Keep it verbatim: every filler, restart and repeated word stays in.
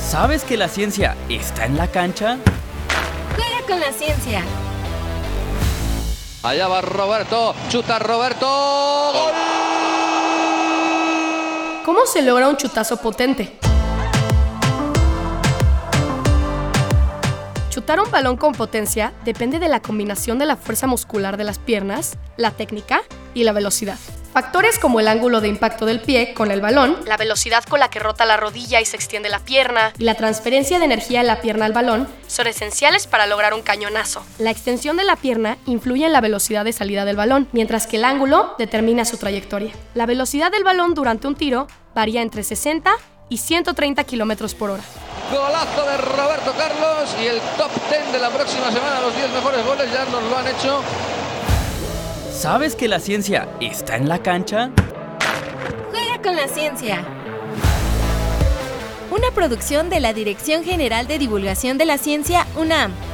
¿Sabes que la ciencia está en la cancha? Juega con la ciencia. Allá va Roberto, chuta Roberto, ¡gol! ¿Cómo se logra un chutazo potente? Chutar un balón con potencia depende de la combinación de la fuerza muscular de las piernas, la técnica y la velocidad. Factores como el ángulo de impacto del pie con el balón, la velocidad con la que rota la rodilla y se extiende la pierna, y la transferencia de energía de la pierna al balón son esenciales para lograr un cañonazo. La extensión de la pierna influye en la velocidad de salida del balón, mientras que el ángulo determina su trayectoria. La velocidad del balón durante un tiro varía entre sesenta y ciento treinta kilómetros por hora. Golazo de Roberto Carlos y el top diez de la próxima semana, los diez mejores goles ya nos lo han hecho. ¿Sabes que la ciencia está en la cancha? Juega con la ciencia. Una producción de la Dirección General de Divulgación de la Ciencia, UNAM.